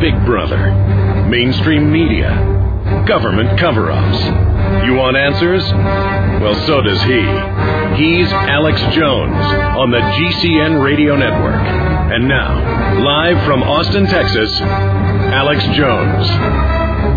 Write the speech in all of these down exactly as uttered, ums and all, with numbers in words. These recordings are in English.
Big Brother, mainstream media, government cover-ups. You want answers? Well, so does he. He's Alex Jones on the G C N Radio Network. And now, live from Austin, Texas, Alex Jones.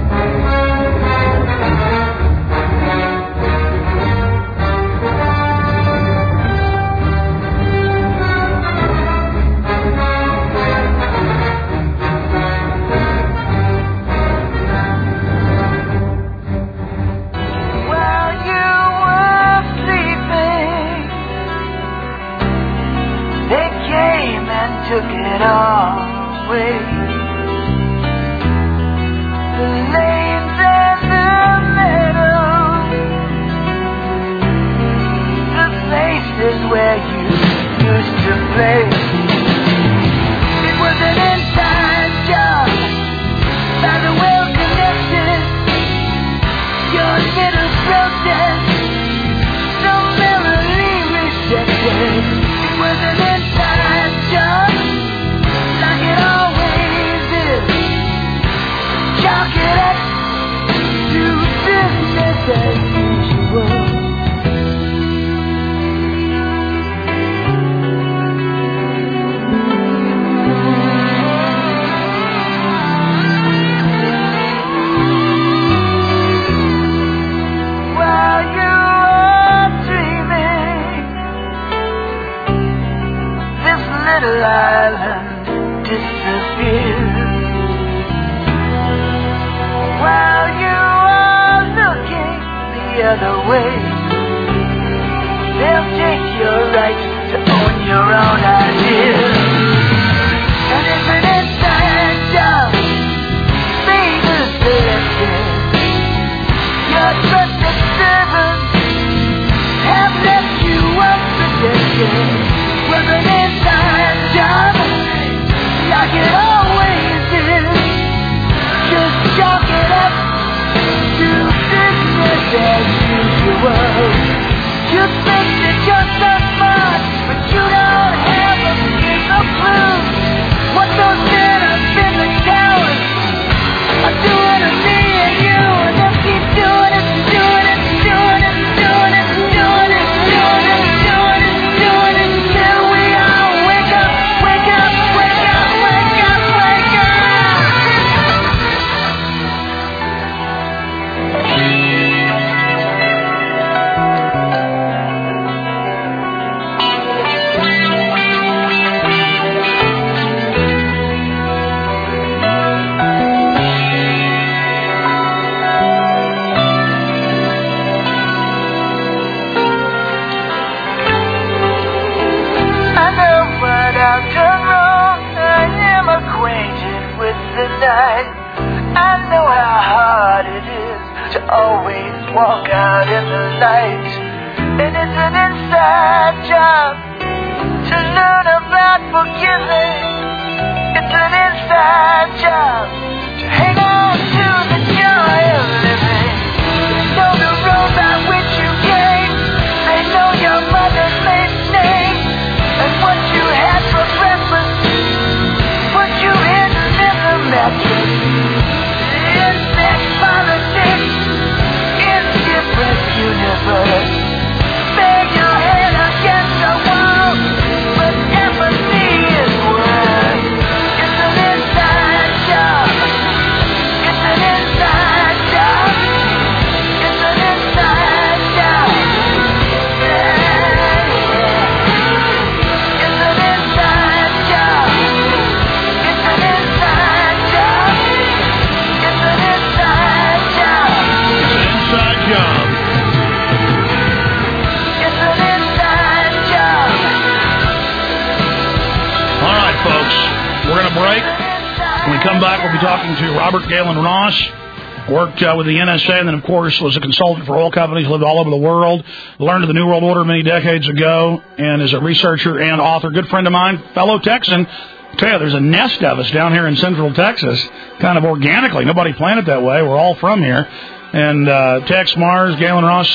Robert Galen Ross worked uh, with the N S A and then, of course, was a consultant for oil companies, lived all over the world, learned of the New World Order many decades ago, and is a researcher and author. Good friend of mine, fellow Texan. I tell you, there's a nest of us down here in Central Texas, kind of organically. Nobody planned it that way. We're all from here. And uh, Tex Mars, Galen Ross,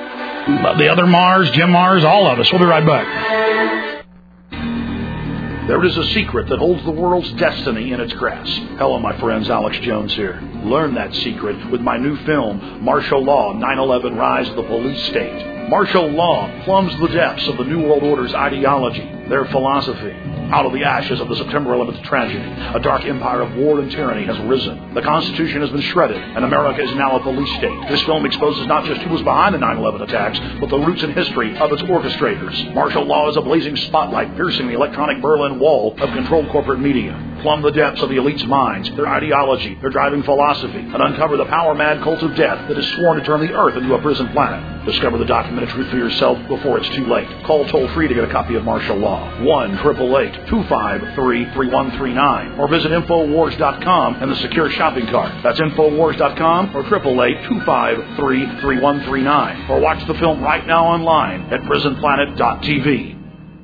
uh, the other Mars, Jim Mars, all of us. We'll be right back. There is a secret that holds the world's destiny in its grasp. Hello, my friends. Alex Jones here. Learn that secret with my new film, Martial Law, nine eleven Rise of the Police State. Martial law plumbs the depths of the New World Order's ideology, their philosophy. Out of the ashes of the September eleventh tragedy, a dark empire of war and tyranny has risen. The Constitution has been shredded, and America is now a police state. This film exposes not just who was behind the nine eleven attacks, but the roots and history of its orchestrators. Martial law is a blazing spotlight piercing the electronic Berlin Wall of controlled corporate media. Plumb the depths of the elite's minds, their ideology, their driving philosophy, and uncover the power-mad cult of death that is sworn to turn the Earth into a prison planet. Discover the documented truth for yourself before it's too late. Call toll-free to get a copy of Martial Law. one eight eight eight, two five three, three one three nine. Or visit Infowars dot com and the secure shopping cart. That's Infowars dot com or eight eight eight, two five three, three one three nine. Or watch the film right now online at prison planet dot t v.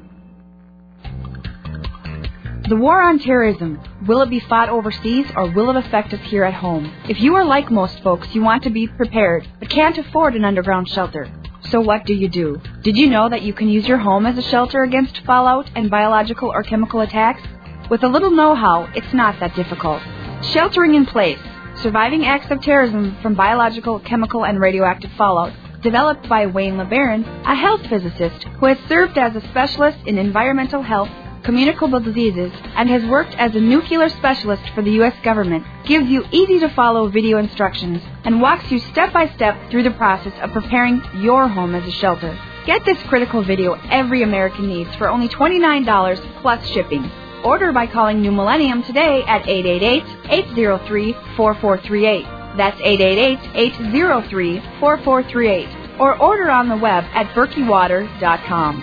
The war on terrorism, will it be fought overseas or will it affect us here at home? If you are like most folks, you want to be prepared, but can't afford an underground shelter. So what do you do? Did you know that you can use your home as a shelter against fallout and biological or chemical attacks? With a little know-how, it's not that difficult. Sheltering in Place, Surviving Acts of Terrorism from Biological, Chemical, and Radioactive Fallout, developed by Wayne LeBaron, a health physicist who has served as a specialist in environmental health, communicable diseases, and has worked as a nuclear specialist for the U S government, gives you easy-to-follow video instructions and walks you step-by-step through the process of preparing your home as a shelter. Get this critical video every American needs for only twenty-nine dollars plus shipping. Order by calling New Millennium today at eight eight eight, eight zero three, four four three eight. That's eight eight eight, eight zero three, four four three eight. Or order on the web at berkey water dot com.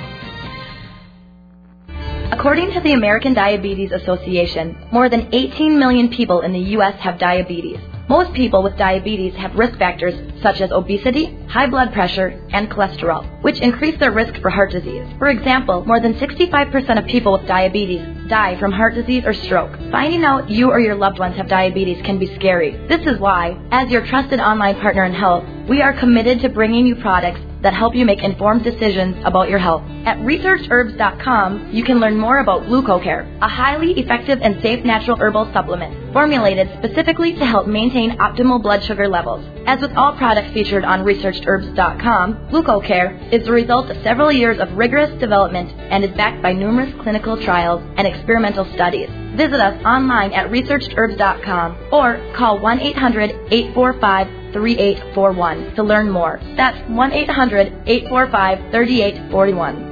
According to the American Diabetes Association, more than eighteen million people in the U S have diabetes. Most people with diabetes have risk factors such as obesity, high blood pressure, and cholesterol, which increase their risk for heart disease. For example, more than sixty-five percent of people with diabetes die from heart disease or stroke. Finding out you or your loved ones have diabetes can be scary. This is why, as your trusted online partner in health, we are committed to bringing you products that help you make informed decisions about your health. At research herbs dot com, you can learn more about GlucoCare, a highly effective and safe natural herbal supplement formulated specifically to help maintain optimal blood sugar levels. As with all products featured on research herbs dot com, GlucoCare is the result of several years of rigorous development and is backed by numerous clinical trials and experimental studies. Visit us online at research herbs dot com or call one eight hundred, eight four five, three eight four one to learn more. That's one eight hundred, eight four five, three eight four one.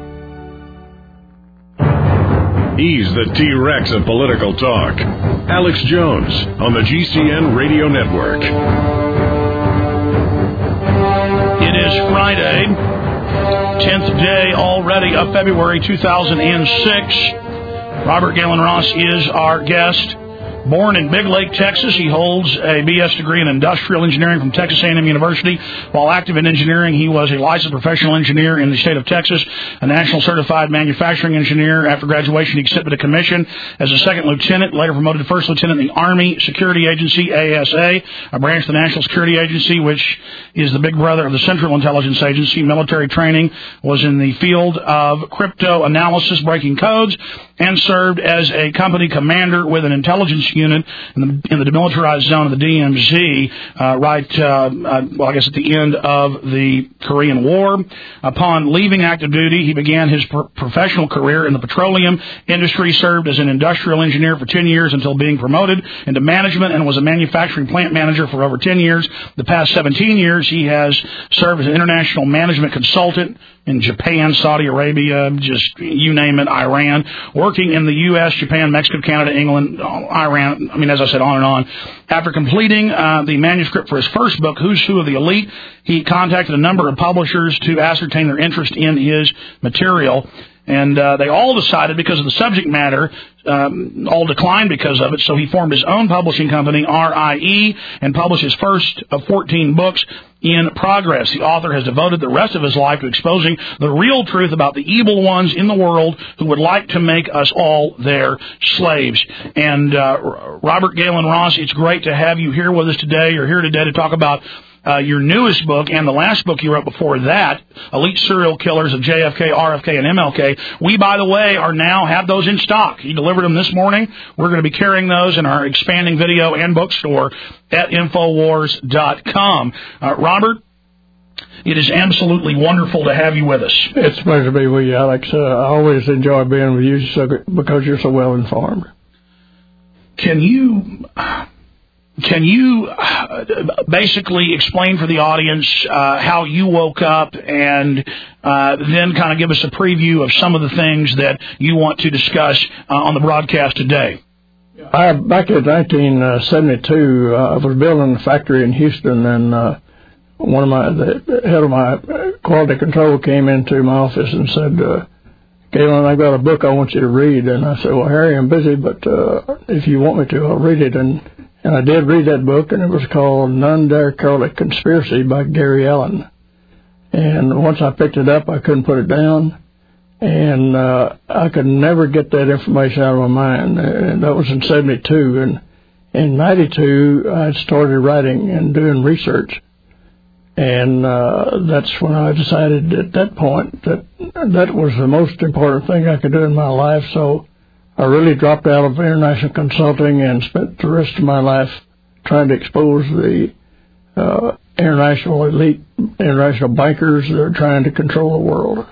He's the T-Rex of political talk. Alex Jones on the G C N Radio Network. It is Friday, tenth day already of February two thousand six. Robert Galen Ross is our guest. Born in Big Lake, Texas, he holds a B S degree in industrial engineering from Texas A and M University. While active in engineering, he was a licensed professional engineer in the state of Texas, a national certified manufacturing engineer. After graduation, he accepted a commission as a second lieutenant, later promoted to first lieutenant in the Army Security Agency, A S A, a branch of the National Security Agency, which is the big brother of the Central Intelligence Agency. Military training was in the field of crypto analysis, breaking codes, and served as a company commander with an intelligence unit in the, in the demilitarized zone of the D M Z, uh, right, uh, uh, well, I guess at the end of the Korean War. Upon leaving active duty, he began his pro- professional career in the petroleum industry, served as an industrial engineer for ten years until being promoted into management, and was a manufacturing plant manager for over ten years. The past seventeen years, he has served as an international management consultant in Japan, Saudi Arabia, just you name it, Iran, working in the U S, Japan, Mexico, Canada, England, Iran, I mean, as I said, on and on. After completing uh, the manuscript for his first book, Who's Who of the Elite, he contacted a number of publishers to ascertain their interest in his material. And uh, they all decided, because of the subject matter, um, all declined because of it, so he formed his own publishing company, R I E, and published his first of fourteen books in progress. The author has devoted the rest of his life to exposing the real truth about the evil ones in the world who would like to make us all their slaves. And uh, Robert Galen Ross, it's great to have you here with us today. You're here today to talk about uh, your newest book and the last book you wrote before that, Elite Serial Killers of J F K, R F K, and M L K. We, by the way, are now have those in stock. You delivered them this morning. We're going to be carrying those in our expanding video and bookstore at Infowars dot com. Uh, Robert, it is absolutely wonderful to have you with us. It's a pleasure to be with you, Alex. Uh, I always enjoy being with you so, because you're so well informed. Can you can you basically explain for the audience uh, how you woke up and uh, then kind of give us a preview of some of the things that you want to discuss uh, on the broadcast today? I, back in nineteen seventy-two, uh, I was building a factory in Houston, and uh, one of my the head of my quality control came into my office and said, uh, Galen, I've got a book I want you to read. And I said, well, Harry, I'm busy, but uh, if you want me to, I'll read it. And, and I did read that book, and it was called None Dare Call It Conspiracy by Gary Allen. And once I picked it up, I couldn't put it down, and uh, I could never get that information out of my mind. And that was in seventy-two. And in ninety-two, I started writing and doing research. And uh, that's when I decided at that point that that was the most important thing I could do in my life. So I really dropped out of international consulting and spent the rest of my life trying to expose the uh, international elite, international bankers that are trying to control the world.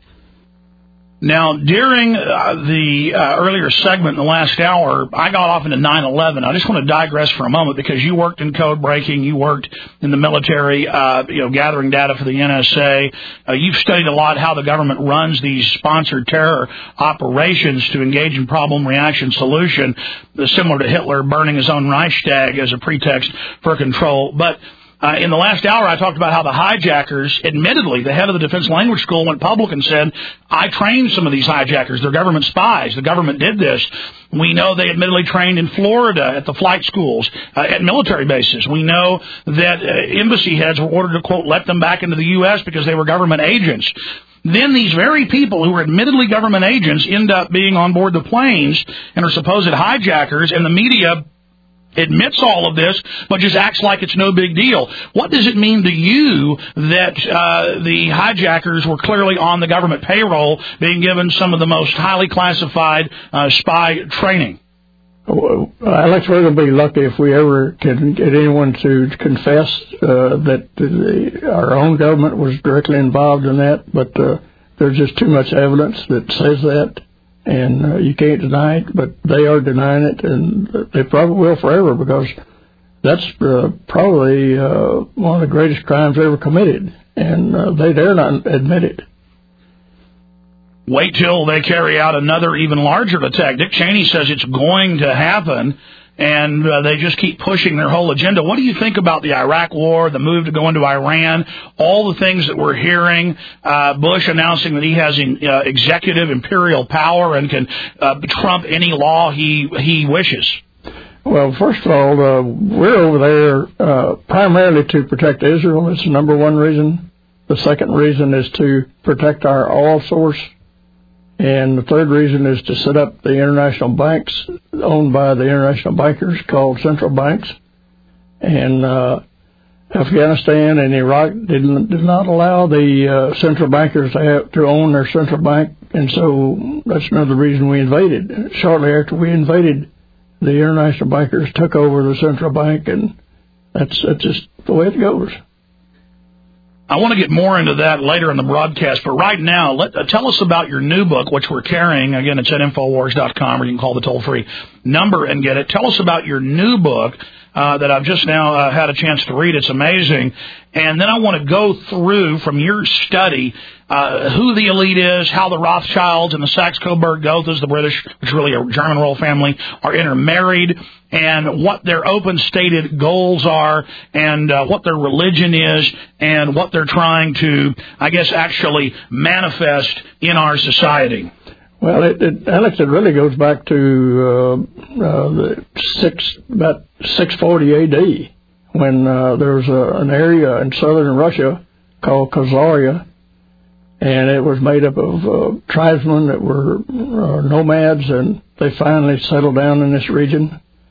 Now, during uh, the uh, earlier segment in the last hour, I got off into nine eleven. I just want to digress for a moment because you worked in code breaking, you worked in the military, uh, you know, gathering data for the N S A. Uh, you've studied a lot how the government runs these sponsored terror operations to engage in problem, reaction, solution, similar to Hitler burning his own Reichstag as a pretext for control. But Uh, in the last hour, I talked about how the hijackers, admittedly, the head of the Defense Language School went public and said, I trained some of these hijackers. They're government spies. The government did this. We know they admittedly trained in Florida at the flight schools, uh, at military bases. We know that uh, embassy heads were ordered to, quote, let them back into the U S because they were government agents. Then these very people who were admittedly government agents end up being on board the planes and are supposed hijackers, and the media admits all of this, but just acts like it's no big deal. What does it mean to you that uh, the hijackers were clearly on the government payroll, being given some of the most highly classified uh, spy training? Well, Alex, we're going to be lucky if we ever can get anyone to confess uh, that the, our own government was directly involved in that, but uh, there's just too much evidence that says that. And uh, you can't deny it, but they are denying it, and they probably will forever because that's uh, probably uh, one of the greatest crimes ever committed, and uh, they dare not admit it. Wait till they carry out another even larger attack. Dick Cheney says it's going to happen, and uh, they just keep pushing their whole agenda. What do you think about the Iraq war, the move to go into Iran, all the things that we're hearing, uh, Bush announcing that he has in, uh, executive imperial power and can uh, trump any law he he wishes? Well, first of all, uh, we're over there uh, primarily to protect Israel. It's the number one reason. The second reason is to protect our oil source. And the third reason is to set up the international banks owned by the international bankers called central banks. And uh, Afghanistan and Iraq did, did not allow the uh, central bankers to, have, to own their central bank. And so that's another reason we invaded. Shortly after we invaded, the international bankers took over the central bank, and that's, that's just the way it goes. I want to get more into that later in the broadcast, but right now, let, uh, tell us about your new book, which we're carrying. Again, it's at Infowars dot com, or you can call the toll-free number and get it. Tell us about your new book uh, that I've just now uh, had a chance to read. It's amazing. And then I want to go through, from your study, uh, who the elite is, how the Rothschilds and the Saxe-Coburg-Gothas, the British, which is really a German royal family, are intermarried, and what their open stated goals are, and uh, what their religion is, and what they're trying to, I guess, actually manifest in our society. Well, it, it, Alex, it really goes back to uh, uh, the six about six forty A D when uh, there was a, an area in southern Russia called Khazaria, and it was made up of uh, tribesmen that were uh, nomads, and they finally settled down in this region.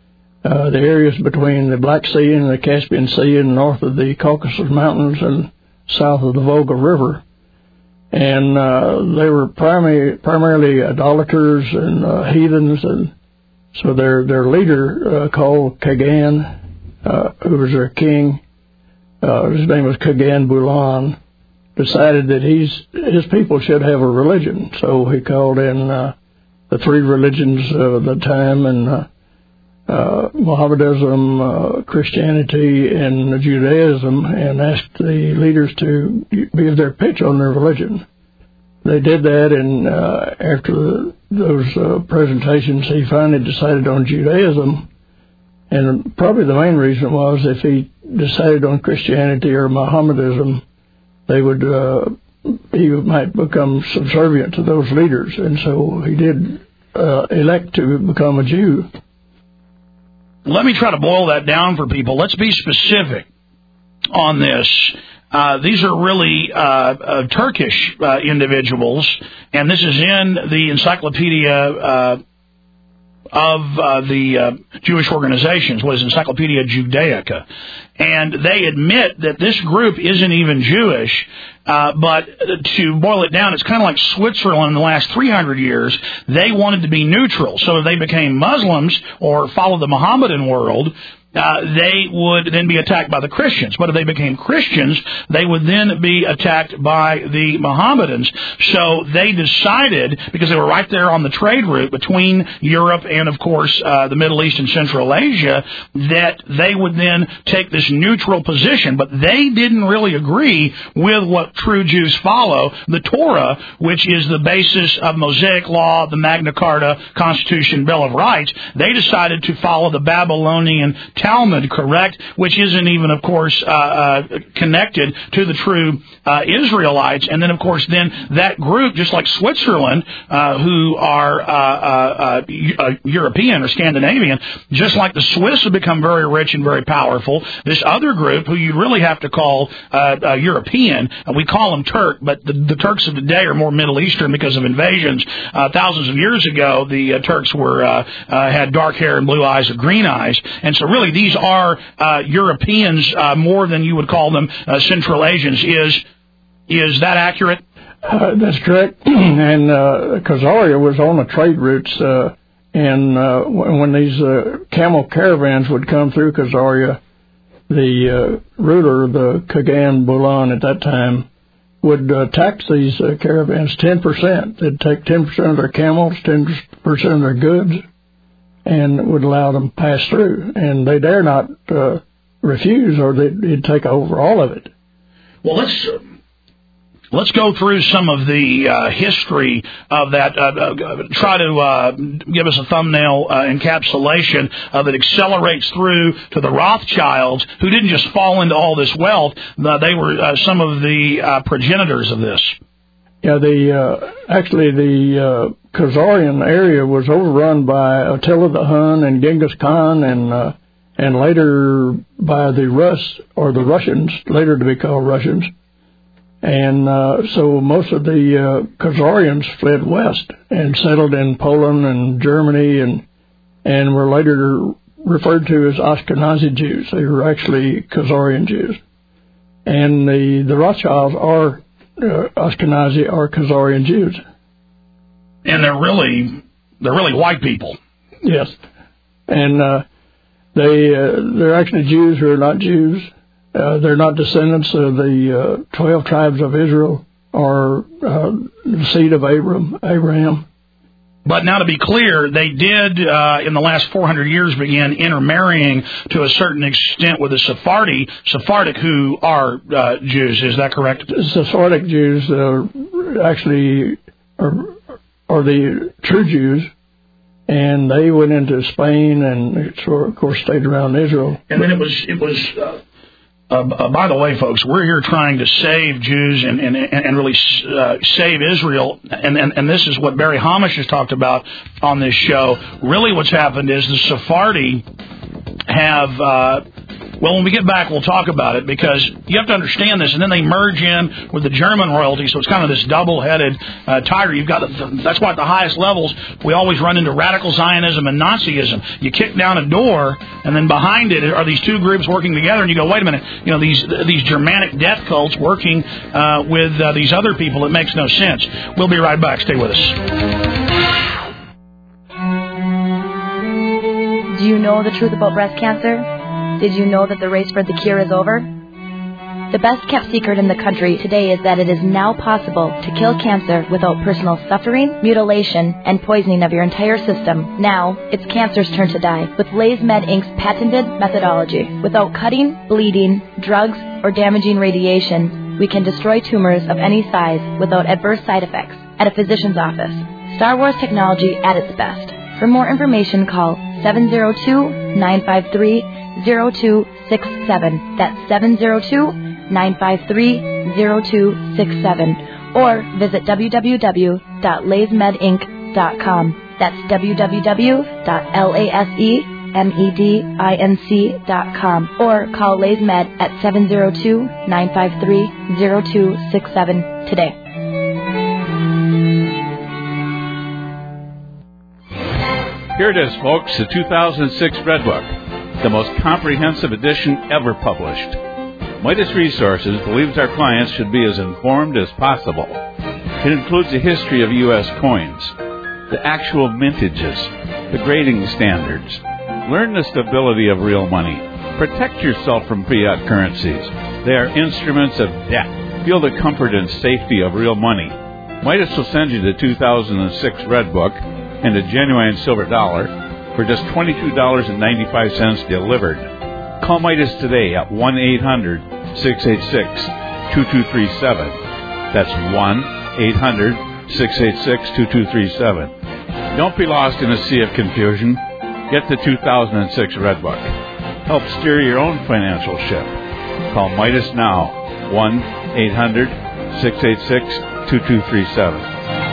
uh, the areas between the Black Sea and the Caspian Sea and north of the Caucasus Mountains and south of the Volga River. And uh, they were primary, primarily idolaters and uh, heathens, and so their their leader, uh, called Kagan, uh, who was their king, uh, his name was Kagan Bulan, decided that he's his people should have a religion. So he called in uh, the three religions of the time, and uh, uh, Mohammedanism, uh, Christianity, and Judaism, and asked the leaders to give their pitch on their religion. They did that, and uh, after the, those uh, presentations, he finally decided on Judaism. And probably the main reason was if he decided on Christianity or Mohammedanism, they would uh, he might become subservient to those leaders, and so he did uh, elect to become a Jew. Let me try to boil that down for people. Let's be specific on this. Uh, these are really uh, uh, Turkish uh, individuals, and this is in the Encyclopedia uh, of uh, the uh, Jewish organizations, what is Encyclopedia Judaica. And they admit that this group isn't even Jewish, uh, but to boil it down, it's kind of like Switzerland in the last three hundred years. They wanted to be neutral, so if they became Muslims or followed the Mohammedan world, Uh, they would then be attacked by the Christians. But if they became Christians, they would then be attacked by the Mohammedans. So they decided, because they were right there on the trade route between Europe and, of course, uh, the Middle East and Central Asia, that they would then take this neutral position. But they didn't really agree with what true Jews follow, the Torah, which is the basis of Mosaic law, the Magna Carta, Constitution, Bill of Rights. They decided to follow the Babylonian Talmud, correct, which isn't even, of course, uh, uh, connected to the true uh, Israelites. And then, of course, then that group, just like Switzerland, uh, who are uh, uh, uh, European or Scandinavian, just like the Swiss have become very rich and very powerful, this other group, who you really have to call uh, uh, European, uh, we call them Turk, but the, the Turks of today are more Middle Eastern because of invasions. Uh, thousands of years ago, the uh, Turks were uh, uh, had dark hair and blue eyes or green eyes. And so really, these are uh, Europeans uh, more than you would call them uh, Central Asians. Is is that accurate? Uh, that's correct. And uh, Khazaria was on the trade routes, uh, and uh, when these uh, camel caravans would come through Khazaria, the uh, ruler, the Kagan Bulan at that time, would uh, tax these uh, caravans ten percent. They'd take ten percent of their camels, ten percent of their goods, and would allow them to pass through. And they dare not uh, refuse, or they'd, they'd take over all of it. Well, let's uh, let's go through some of the uh, history of that. Uh, uh, try to uh, give us a thumbnail uh, encapsulation uh, that accelerates through to the Rothschilds, who didn't just fall into all this wealth. Uh, they were uh, some of the uh, progenitors of this. Yeah, the uh, actually the uh, Khazarian area was overrun by Attila the Hun and Genghis Khan, and uh, and later by the Rus or the Russians, later to be called Russians. And uh, so most of the uh, Khazarians fled west and settled in Poland and Germany, and and were later referred to as Ashkenazi Jews. They were actually Khazarian Jews, and the the Rothschilds are uh, Ashkenazi or Khazarian Jews. And they're really they're really white people. Yes, and uh, they uh, they're actually Jews who are not Jews. Uh, they're not descendants of the uh, twelve tribes of Israel or uh, the seed of Abraham. Abraham. But now, to be clear, they did, uh, in the last four hundred years, begin intermarrying to a certain extent with the Sephardi, Sephardic, who are uh, Jews. Is that correct? Sephardic Jews uh, actually are, are the true Jews, and they went into Spain and, of course, stayed around Israel. And then it was it was. Uh, Uh, uh, by the way, folks, we're here trying to save Jews and, and, and really uh, save Israel, and, and, and this is what Barry Hamish has talked about on this show. Really what's happened is the Sephardi have, uh, Well, when we get back, we'll talk about it, because you have to understand this, and then they merge in with the German royalty, so it's kind of this double-headed uh, tiger. You've got the, that's why at the highest levels we always run into radical Zionism and Nazism. You kick down a door, and then behind it are these two groups working together, and you go, wait a minute, you know, these these Germanic death cults working uh, with uh, these other people. It makes no sense. We'll be right back. Stay with us. Do you know the truth about breast cancer? Did you know that the race for the cure is over? The best-kept secret in the country today is that it is now possible to kill cancer without personal suffering, mutilation, and poisoning of your entire system. Now, it's cancer's turn to die with LaysMed Incorporated's patented methodology. Without cutting, bleeding, drugs, or damaging radiation, we can destroy tumors of any size without adverse side effects at a physician's office. Star Wars technology at its best. For more information, call seven zero two, nine five three, zero two six seven. That's seven zero two, nine five three, zero two six seven. Or visit w w w dot laysmed inc dot com. That's w w w dot lasemedinc dot com. Or call LaysMed at seven zero two, nine five three, zero two six seven today. Here it is, folks, the two thousand six Red Book, the most comprehensive edition ever published. Midas Resources believes our clients should be as informed as possible. It includes a history of U S coins, the actual mintages, the grading standards. Learn the stability of real money. Protect yourself from fiat currencies. They are instruments of debt. Feel the comfort and safety of real money. Midas will send you the two thousand six Red Book and a genuine silver dollar for just twenty-two dollars and ninety-five cents delivered. Call Midas today at one eight hundred, six eight six, two two three seven. That's one eight hundred, six eight six, two two three seven. Don't be lost in a sea of confusion. Get the two thousand six Red Book. Help steer your own financial ship. Call Midas now, one eight hundred, six eight six, two two three seven.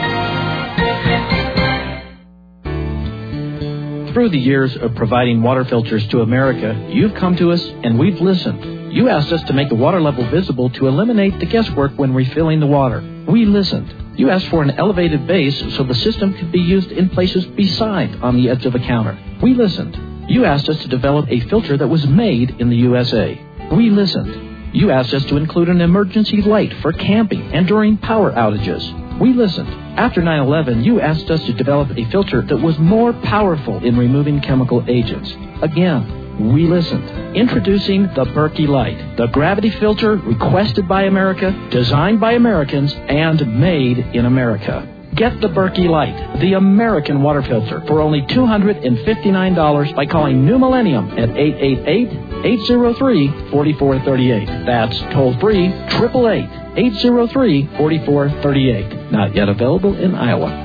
Through the years of providing water filters to America, you've come to us and we've listened. You asked us to make the water level visible to eliminate the guesswork when refilling the water. We listened. You asked for an elevated base so the system could be used in places beside on the edge of the counter. We listened. You asked us to develop a filter that was made in the U S A. We listened. You asked us to include an emergency light for camping and during power outages. We listened. After nine eleven, you asked us to develop a filter that was more powerful in removing chemical agents. Again, we listened. Introducing the Berkey Light, the gravity filter requested by America, designed by Americans, and made in America. Get the Berkey Light, the American water filter, for only two hundred fifty-nine dollars by calling New Millennium at eight eight eight, eight zero three, four four three eight. That's toll-free, eight eight eight, eight zero three, four four three eight. Not yet available in Iowa.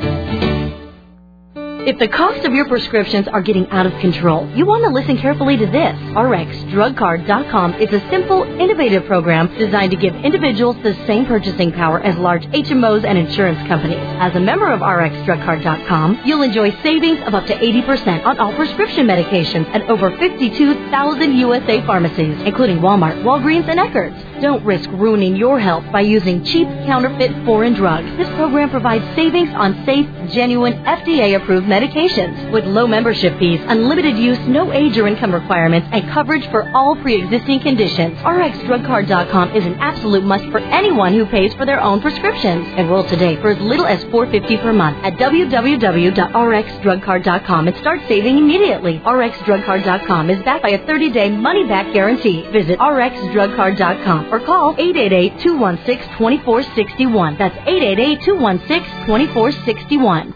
If the cost of your prescriptions are getting out of control, you want to listen carefully to this. R X Drug Card dot com is a simple, innovative program designed to give individuals the same purchasing power as large H M Os and insurance companies. As a member of R X Drug Card dot com, you'll enjoy savings of up to eighty percent on all prescription medications at over fifty-two thousand U S A pharmacies, including Walmart, Walgreens, and Eckerd's. Don't risk ruining your health by using cheap, counterfeit foreign drugs. This program provides savings on safe, genuine, F D A-approved medications with low membership fees, unlimited use, no age or income requirements, and coverage for all pre-existing conditions. R X Drug Card dot com is an absolute must for anyone who pays for their own prescriptions. Enroll today for as little as four dollars and fifty cents per month at w w w dot r x drug card dot com and start saving immediately. R X Drug Card dot com is backed by a thirty-day money-back guarantee. Visit R X Drug Card dot com or call eight eight eight, two one six, two four six one. That's eight eight eight, two one six, two four six one.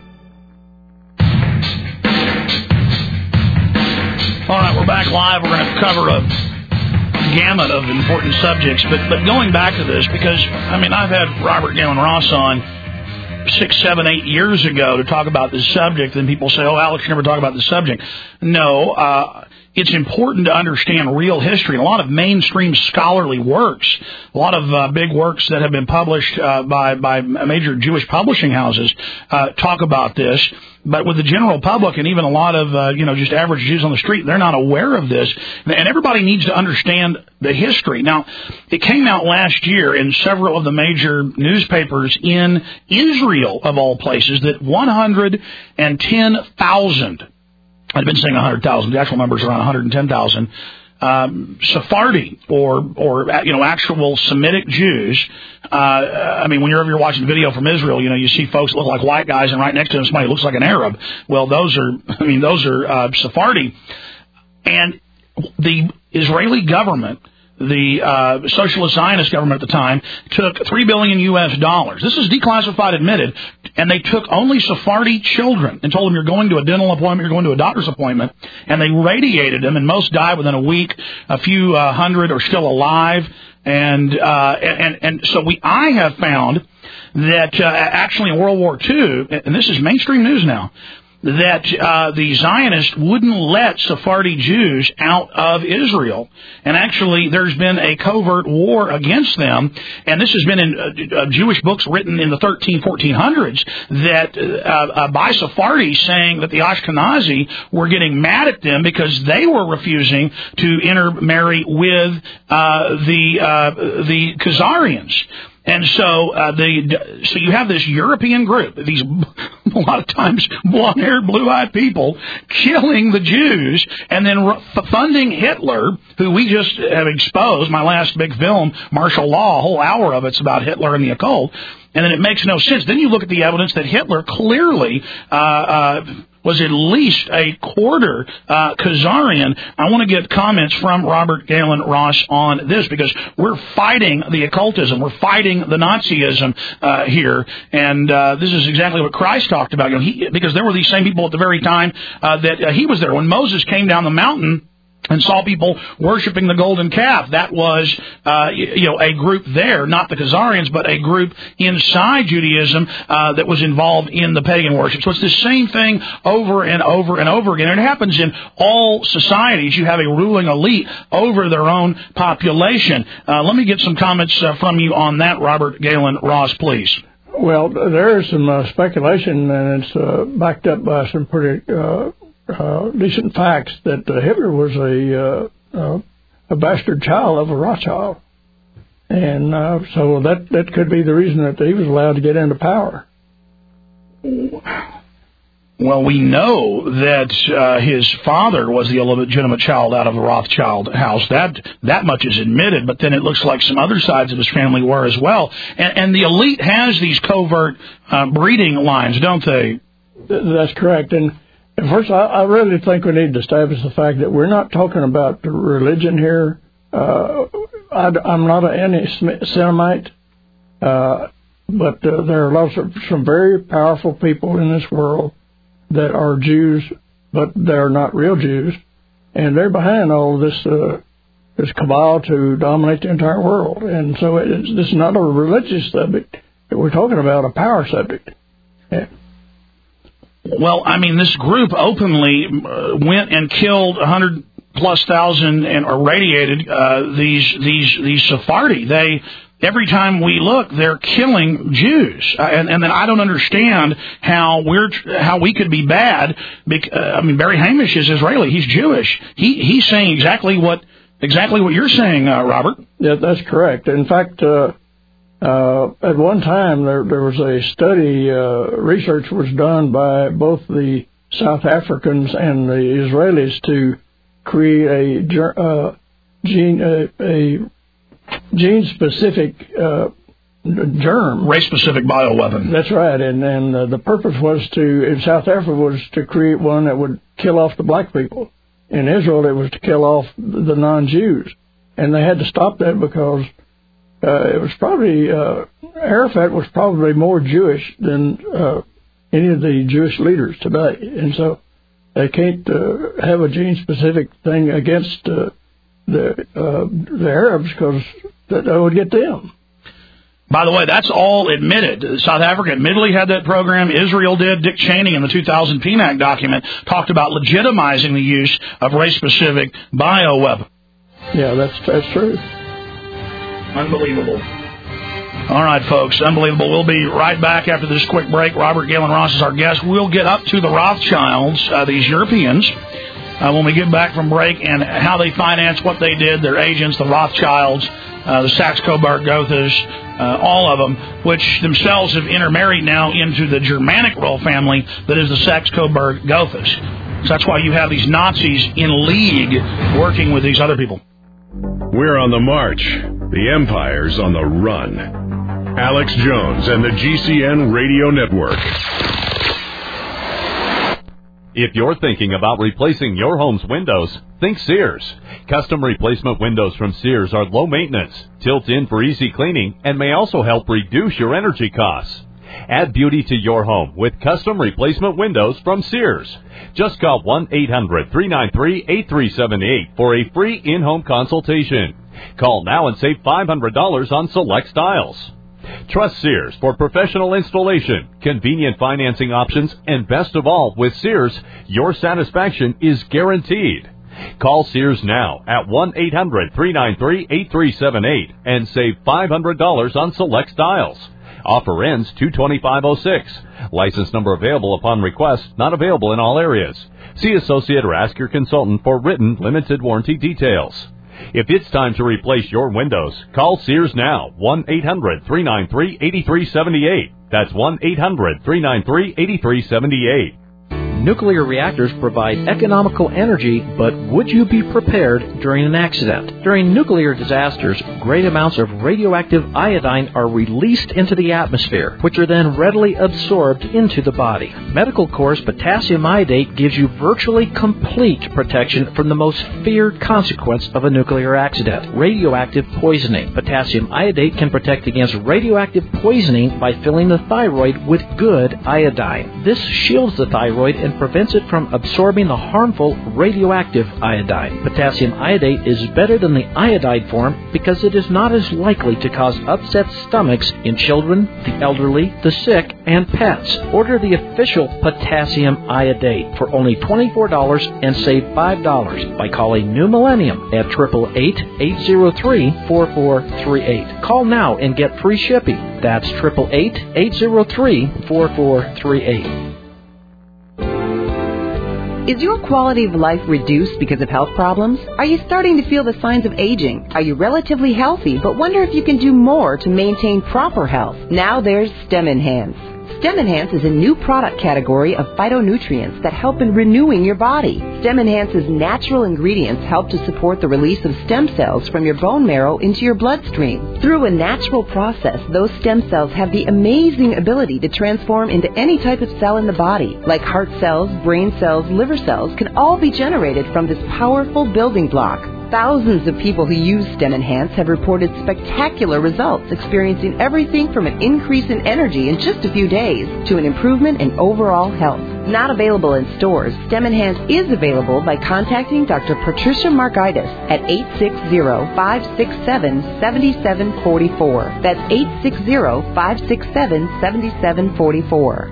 All right, we're back live. We're going to cover a gamut of important subjects. But but going back to this, because, I mean, I've had Robert Galen Ross on six, seven, eight years ago to talk about this subject, and people say, oh, Alex, you never talk about this subject. No, uh, it's important to understand real history. And a lot of mainstream scholarly works, a lot of uh, big works that have been published uh, by, by major Jewish publishing houses uh, talk about this. But with the general public and even a lot of, uh, you know, just average Jews on the street, they're not aware of this. And everybody needs to understand the history. Now, it came out last year in several of the major newspapers in Israel, of all places, that one hundred ten thousand, I've been saying one hundred thousand, the actual number is around one hundred ten thousand, Um, Sephardi or, or, you know, actual Semitic Jews. Uh, I mean, whenever you're watching video from Israel, you know, you see folks that look like white guys and right next to them somebody who looks like an Arab. Well, those are, I mean, those are, uh, Sephardi. And the Israeli government, the uh, socialist Zionist government at the time, took three billion U S dollars. This is declassified, admitted, and they took only Sephardi children and told them, you're going to a dental appointment, you're going to a doctor's appointment, and they radiated them, and most died within a week. A few uh, hundred are still alive, and uh, and and so we I have found that uh, actually in World War Two, and this is mainstream news now, that uh, the Zionists wouldn't let Sephardi Jews out of Israel. And actually, there's been a covert war against them. And this has been in uh, uh, Jewish books written in the thirteen, fourteen hundreds that uh, uh, by Sephardi saying that the Ashkenazi were getting mad at them because they were refusing to intermarry with uh, the uh, the Khazarians. And so uh, the so you have this European group, these a lot of times blonde-haired, blue-eyed people killing the Jews and then r- funding Hitler, who we just have exposed. My last big film, Martial Law, a whole hour of it's about Hitler and the occult. And then it makes no sense. Then you look at the evidence that Hitler clearly uh, uh, was at least a quarter uh, Khazarian. I want to get comments from Robert Galen Ross on this because we're fighting the occultism. We're fighting the Nazism uh, here. And uh, this is exactly what Christ talked about. You know, he, because there were these same people at the very time uh, that uh, he was there. When Moses came down the mountain and saw people worshiping the golden calf, that was, uh, you know, a group there, not the Khazarians, but a group inside Judaism uh, that was involved in the pagan worship. So it's the same thing over and over and over again. And it happens in all societies. You have a ruling elite over their own population. Uh, let me get some comments uh, from you on that, Robert Galen Ross, please. Well, there is some uh, speculation, and it's uh, backed up by some pretty uh Uh, decent facts that uh, Hitler was a uh, uh, a bastard child of a Rothschild, and uh, so that that could be the reason that he was allowed to get into power. Well, we know that uh, his father was the illegitimate child out of the Rothschild house. That that much is admitted, but then it looks like some other sides of his family were as well. And, and the elite has these covert uh, breeding lines, don't they? That's correct. And first, I, I really think we need to establish the fact that we're not talking about religion here. Uh, I, I'm not an anti-Semite, uh, but uh, there are lots of some very powerful people in this world that are Jews, but they're not real Jews, and they're behind all this uh, this cabal to dominate the entire world. And so it's, this is not a religious subject. We're talking about a power subject. Yeah. Well, I mean, this group openly uh, went and killed a hundred plus thousand and irradiated uh, these these these Sephardi. They every time we look, they're killing Jews, uh, and and then I don't understand how we're how we could be bad. Because, uh, I mean, Barry Hamish is Israeli; he's Jewish. He he's saying exactly what exactly what you're saying, uh, Robert. Yeah, that's correct. In fact. Uh Uh, at one time, there, there was a study, uh, research was done by both the South Africans and the Israelis to create a uh, gene, a, a gene-specific uh, germ, race-specific bioweapon. That's right, and and uh, the purpose was to in South Africa was to create one that would kill off the black people. In Israel, it was to kill off the non-Jews, and they had to stop that because. Uh, it was probably, uh, Arafat was probably more Jewish than uh, any of the Jewish leaders today. And so they can't uh, have a gene-specific thing against uh, the uh, the Arabs because that, that would get them. By the way, that's all admitted. South Africa admittedly had that program. Israel did. Dick Cheney in the two thousand P NAC document talked about legitimizing the use of race-specific bioweapon. Yeah, that's that's true. Unbelievable. All right, folks, unbelievable. We'll be right back after this quick break. Robert Galen Ross is our guest. We'll get up to the Rothschilds, uh, these Europeans, uh, when we get back from break, and how they financed, what they did, their agents, the Rothschilds, uh, the Saxe-Coburg-Gothas, uh, all of them, which themselves have intermarried now into the Germanic royal family that is the Saxe-Coburg-Gothas. So that's why you have these Nazis in league working with these other people. We're on the march. The Empire's on the run. Alex Jones and the G C N Radio Network. If you're thinking about replacing your home's windows, think Sears. Custom replacement windows from Sears are low maintenance, tilt in for easy cleaning, and may also help reduce your energy costs. Add beauty to your home with custom replacement windows from Sears. Just call one eight hundred, three nine three, eight three seven eight for a free in-home consultation. Call now and save five hundred dollars on select styles. Trust Sears for professional installation, convenient financing options, and best of all, with Sears, your satisfaction is guaranteed. Call Sears now at one eight hundred, three nine three, eight three seven eight and save five hundred dollars on select styles. Offer ends two twenty-five oh six. License number available upon request, not available in all areas. See associate or ask your consultant for written limited warranty details. If it's time to replace your windows, call Sears now, one eight hundred, three nine three, eight three seven eight. That's one eight hundred, three nine three, eight three seven eight. Nuclear reactors provide economical energy, but would you be prepared during an accident? During nuclear disasters, great amounts of radioactive iodine are released into the atmosphere, which are then readily absorbed into the body. Medical Corps' potassium iodate gives you virtually complete protection from the most feared consequence of a nuclear accident, radioactive poisoning. Potassium iodate can protect against radioactive poisoning by filling the thyroid with good iodine. This shields the thyroid and prevents it from absorbing the harmful radioactive iodine. Potassium iodate is better than the iodide form because it is not as likely to cause upset stomachs in children, the elderly, the sick, and pets. Order the official potassium iodate for only twenty-four dollars and save five dollars by calling New Millennium at eight eight eight, eight zero three, four four three eight. Call now and get free shipping. That's eight eight eight, eight zero three, four four three eight. Is your quality of life reduced because of health problems? Are you starting to feel the signs of aging? Are you relatively healthy but wonder if you can do more to maintain proper health? Now there's STEM Enhance. STEM Enhance is a new product category of phytonutrients that help in renewing your body. STEM Enhance's natural ingredients help to support the release of stem cells from your bone marrow into your bloodstream. Through a natural process, those stem cells have the amazing ability to transform into any type of cell in the body, like heart cells, brain cells, liver cells, can all be generated from this powerful building block. Thousands of people who use STEM Enhance have reported spectacular results, experiencing everything from an increase in energy in just a few days to an improvement in overall health. Not available in stores, STEM Enhance is available by contacting Doctor Patricia Markaitis at eight six zero, five six seven, seven seven four four. That's eight six zero, five six seven, seven seven four four.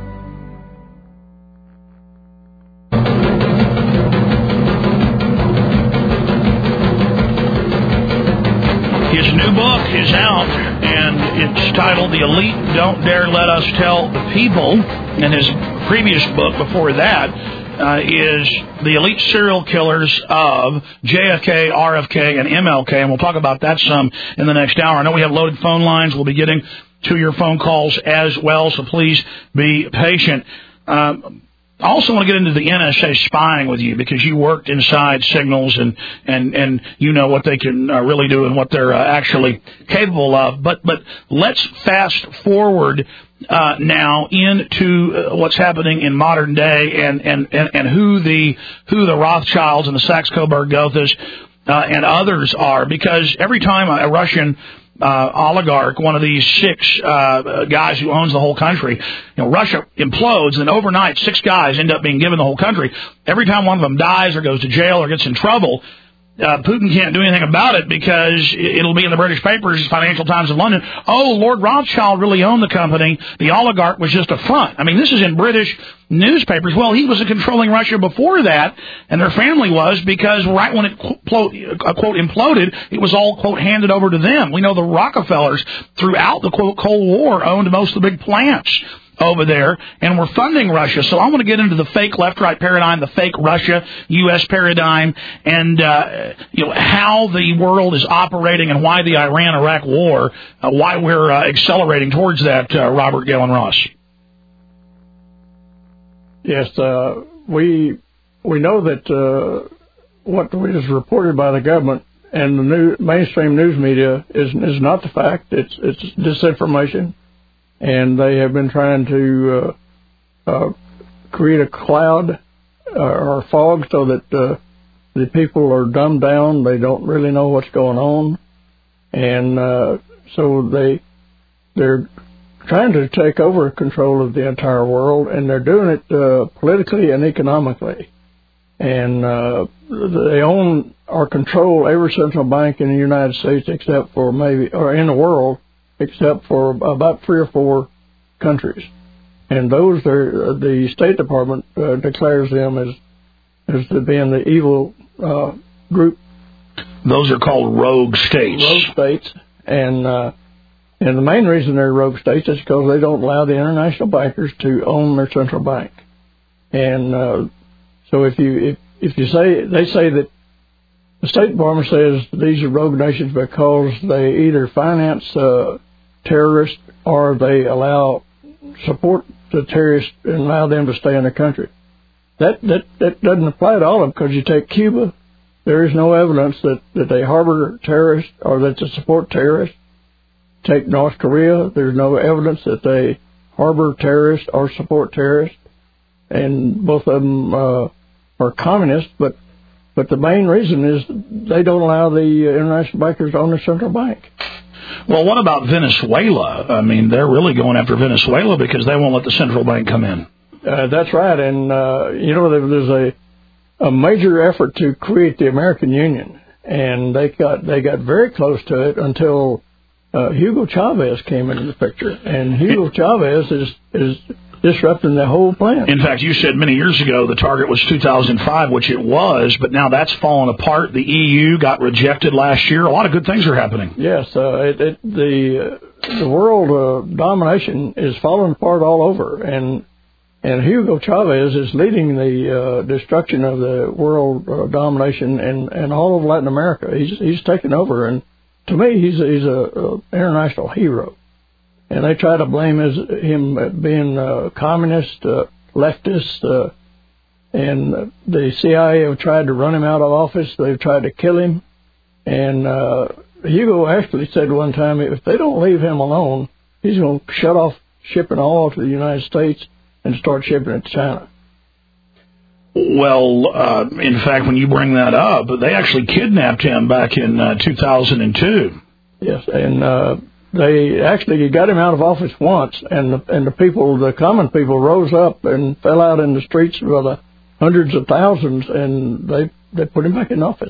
His new book is out, and it's titled The Elite Don't Dare Let Us Tell the People. And his previous book before that uh, is The Elite Serial Killers of J F K, R F K, and M L K. And we'll talk about that some in the next hour. I know we have loaded phone lines. We'll be getting to your phone calls as well, so please be patient. Um, I also want to get into the N S A spying with you because you worked inside Signals and, and, and you know what they can uh, really do and what they're uh, actually capable of. But but let's fast forward uh, now into uh, what's happening in modern day and, and, and, and who the who the Rothschilds and the Saxe-Coburg-Gothas uh, and others are, because every time a Russian Uh, oligarch, one of these six uh, guys who owns the whole country, you know, Russia implodes, and overnight six guys end up being given the whole country. Every time one of them dies or goes to jail or gets in trouble, Uh, Putin can't do anything about it because it'll be in the British papers, Financial Times of London. Oh, Lord Rothschild really owned the company. The oligarch was just a front. I mean, this is in British newspapers. Well, he was controlling Russia before that, and their family was, because right when it, quote, quote, imploded, it was all, quote, handed over to them. We know the Rockefellers throughout the, quote, Cold War owned most of the big plants over there, and we're funding Russia. So I want to get into the fake left-right paradigm, the fake Russia U S paradigm, and uh, you know how the world is operating and why the Iran-Iraq war, uh, why we're uh, accelerating towards that. Uh, Robert Galen Ross. Yes, uh, we we know that uh, what is reported by the government and the new mainstream news media is is not the fact. It's it's disinformation. And they have been trying to uh, uh, create a cloud uh, or fog so that uh, the people are dumbed down. They don't really know what's going on, and uh, so they they're trying to take over control of the entire world, and they're doing it uh, politically and economically. And uh, they own or control every central bank in the United States except for maybe, or in the world, except for about three or four countries. And those are, the State Department uh, declares them as as being the evil uh, group. Those are called rogue states. Rogue states. And, uh, and the main reason they're rogue states is because they don't allow the international bankers to own their central bank. And uh, so if you if, if you say, they say that the State Department says these are rogue nations because they either finance uh, terrorists or they allow support the terrorists and allow them to stay in the country. That that that doesn't apply to all of them, because you take Cuba, there is no evidence that, that they harbor terrorists or that they support terrorists. Take North Korea, there's no evidence that they harbor terrorists or support terrorists, and both of them uh, are communists, but But the main reason is they don't allow the international bankers to own the central bank. Well, what about Venezuela? I mean, they're really going after Venezuela because they won't let the central bank come in. Uh, that's right. And, uh, you know, there's a, a major effort to create the American Union. And they got they got very close to it until uh, Hugo Chavez came into the picture. And Hugo Chavez is is disrupting the whole plan. In fact, you said many years ago the target was two thousand five, which it was, but now that's fallen apart. The E U got rejected last year. A lot of good things are happening. Yes, uh, it, it, the uh, the world uh, domination is falling apart all over, and and Hugo Chavez is leading the uh, destruction of the world uh, domination in, in all of Latin America. He's he's taken over, and to me, he's a, he's a, a international hero. And they try to blame his, him being uh, communist, uh, leftist, uh, and the C I A have tried to run him out of office. They've tried to kill him. And uh, Hugo actually said one time, if they don't leave him alone, he's going to shut off shipping oil to the United States and start shipping it to China. Well, uh, in fact, when you bring that up, they actually kidnapped him back in uh, two thousand two. Yes, and uh, they actually got him out of office once, and the, and the people, the common people, rose up and fell out in the streets by the hundreds of thousands, and they they put him back in office.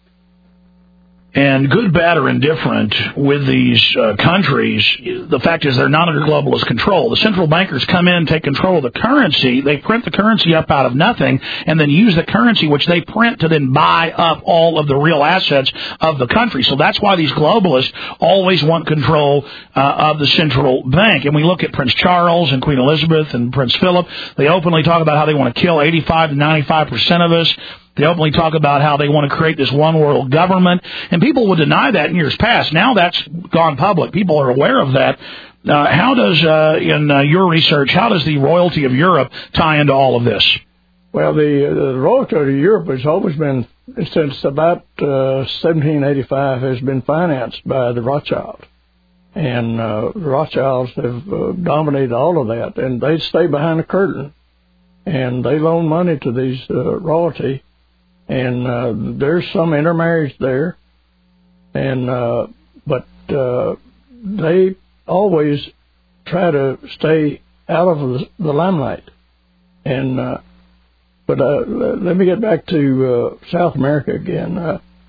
And good, bad, or indifferent with these uh, countries, the fact is they're not under globalist control. The central bankers come in, take control of the currency. They print the currency up out of nothing and then use the currency which they print to then buy up all of the real assets of the country. So that's why these globalists always want control uh, of the central bank. And we look at Prince Charles and Queen Elizabeth and Prince Philip. They openly talk about how they want to kill eighty-five to ninety-five percent of us. They openly talk about how they want to create this one world government, and people would deny that in years past. Now that's gone public. People are aware of that. Uh, how does, uh, in uh, your research, how does the royalty of Europe tie into all of this? Well, the, uh, the royalty of Europe has always been, since about uh, seventeen eighty-five, has been financed by the Rothschilds. And uh, the Rothschilds have uh, dominated all of that, and they stay behind the curtain, and they loan money to these uh, royalty. And uh, there's some intermarriage there, and uh, but uh, they always try to stay out of the, the limelight. And uh, but uh, let me get back to uh, South America again. Uh,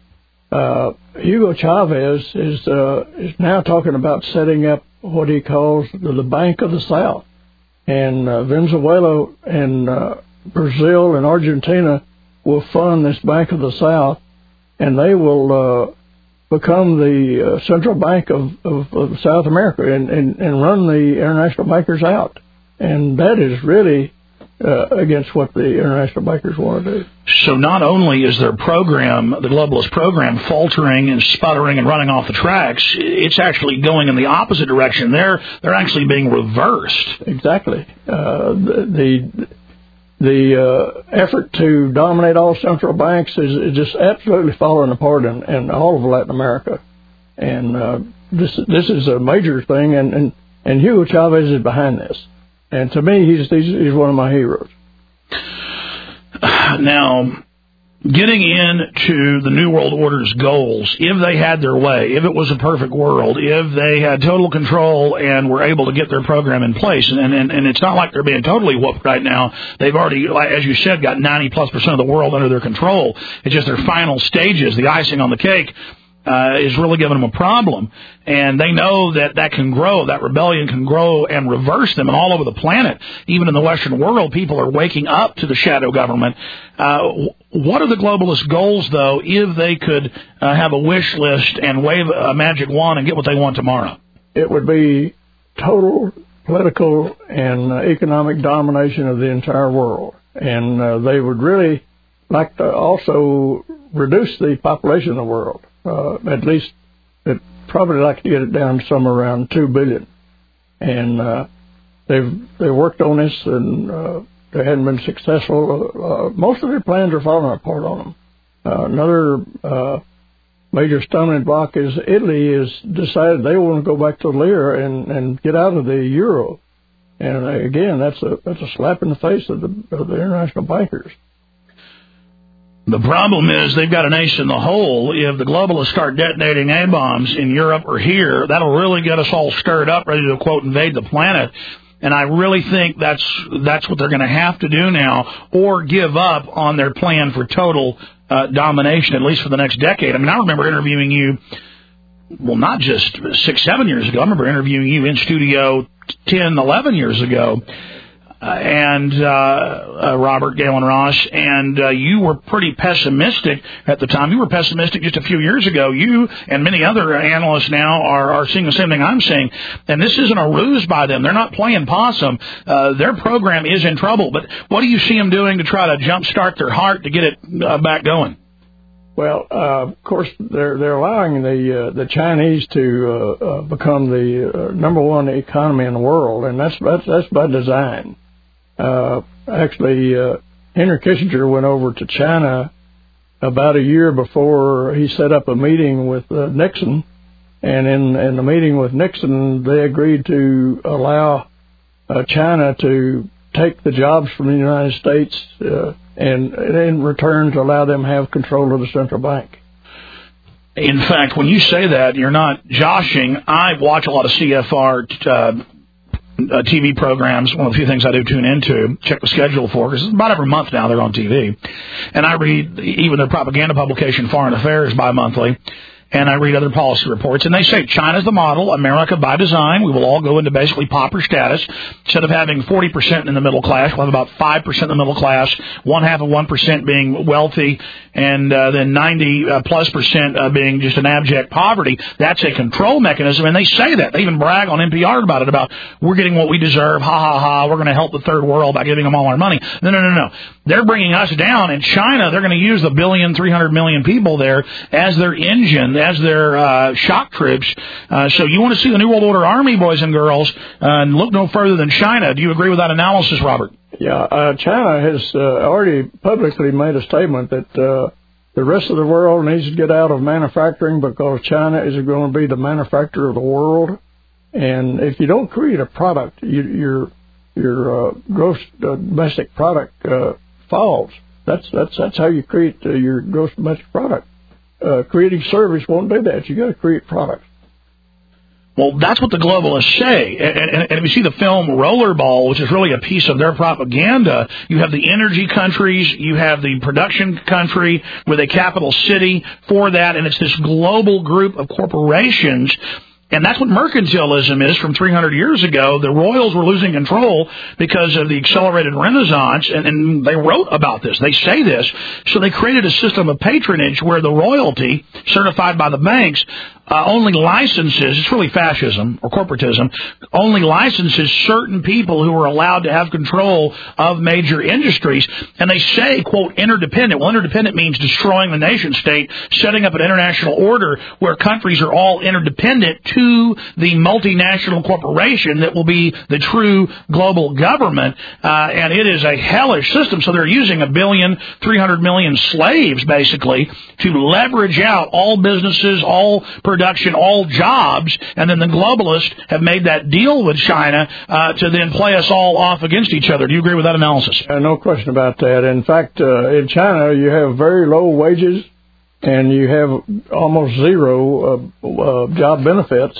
Uh, Hugo Chavez is uh, is now talking about setting up what he calls the, the Bank of the South. And uh, Venezuela and uh, Brazil and Argentina will fund this Bank of the South, and they will uh, become the uh, central bank of, of, of South America and, and, and run the international bankers out. And that is really uh, against what the international bankers want to do. So not only is their program, the globalist program, faltering and sputtering and running off the tracks, it's actually going in the opposite direction. They're they're actually being reversed. Exactly. Uh, the the, the uh, effort to dominate all central banks is, is just absolutely falling apart in, in all of Latin America. And uh, this this is a major thing, and, and, and Hugo Chavez is behind this. And to me, he's, he's he's one of my heroes. Now, getting into the New World Order's goals, if they had their way, if it was a perfect world, if they had total control and were able to get their program in place, and, and, and it's not like they're being totally whooped right now. They've already, as you said, got ninety plus percent of the world under their control. It's just their final stages, the icing on the cake, Uh, is really giving them a problem. And they know that that can grow, that rebellion can grow and reverse them. And all over the planet, even in the Western world, people are waking up to the shadow government. Uh, what are the globalist goals, though, if they could uh, have a wish list and wave a magic wand and get what they want tomorrow? It would be total political and uh, economic domination of the entire world. And uh, they would really like to also reduce the population of the world. Uh, at least, they'd probably like to get it down to somewhere around two billion. And uh, they've they worked on this, and uh, they hadn't been successful. Uh, most of their plans are falling apart on them. Uh, another uh, major stumbling block is Italy has decided they want to go back to the lira and, and get out of the euro. And uh, again, that's a that's a slap in the face of the of the international bankers. The problem is they've got an ace in the hole. If the globalists start detonating A-bombs in Europe or here, that'll really get us all stirred up, ready to, quote, invade the planet. And I really think that's that's what they're going to have to do now, or give up on their plan for total uh, domination, at least for the next decade. I mean, I remember interviewing you, well, not just six, seven years ago. I remember interviewing you in studio ten, eleven years ago. Uh, and uh, uh, Robert Galen Ross, and uh, you were pretty pessimistic at the time. You were pessimistic just a few years ago. You and many other analysts now are, are seeing the same thing I'm saying. And this isn't a ruse by them. They're not playing possum. Uh, their program is in trouble. But what do you see them doing to try to jumpstart their heart to get it uh, back going? Well, uh, of course, they're they're allowing the uh, the Chinese to uh, uh, become the uh, number one economy in the world, and that's that's, that's by design. Uh, actually, uh, Henry Kissinger went over to China about a year before he set up a meeting with uh, Nixon. And in, in the meeting with Nixon, they agreed to allow uh, China to take the jobs from the United States uh, and in return to allow them to have control of the central bank. In fact, when you say that, you're not joshing. I watch a lot of C F R uh Uh, T V programs, one of the few things I do tune into, check the schedule for, because about every month now they're on T V. And I read even their propaganda publication, Foreign Affairs, bi-monthly, and I read other policy reports, and they say China's the model, America by design. We will all go into basically pauper status. Instead of having forty percent in the middle class, we'll have about five percent in the middle class, one half of one percent being wealthy, and uh, then ninety uh, plus percent uh, being just an abject poverty. That's a control mechanism, and they say that. They even brag on N P R about it, about we're getting what we deserve, ha, ha, ha, we're going to help the third world by giving them all our money. No, no, no, no. They're bringing us down. In China, they're going to use the billion, three hundred million people there as their engine, as their uh, shock troops. Uh, so you want to see the New World Order Army, boys and girls, uh, and look no further than China. Do you agree with that analysis, Robert? Yeah, uh, China has uh, already publicly made a statement that uh, the rest of the world needs to get out of manufacturing because China is going to be the manufacturer of the world. And if you don't create a product, you, your your uh, gross uh, domestic product uh, falls. That's that's that's how you create uh, your gross domestic product. Uh, creating service won't do that. You got to create products. Well, that's what the globalists say. And, and, and if you see the film Rollerball, which is really a piece of their propaganda, you have the energy countries, you have the production country with a capital city for that, and it's this global group of corporations. And that's what mercantilism is from three hundred years ago. The royals were losing control because of the accelerated Renaissance, and, and they wrote about this. They say this. So they created a system of patronage where the royalty, certified by the banks, uh, only licenses, it's really fascism or corporatism, only licenses certain people who are allowed to have control of major industries. And they say, quote, interdependent. Well, interdependent means destroying the nation state, setting up an international order where countries are all interdependent to the multinational corporation that will be the true global government. Uh, and it is a hellish system. So they're using a billion, three hundred million slaves, basically, to leverage out all businesses, all production, all jobs, and then the globalists have made that deal with China uh, to then play us all off against each other. Do you agree with that analysis? Uh, no question about that. In fact, uh, in China, you have very low wages, and you have almost zero uh, uh, job benefits,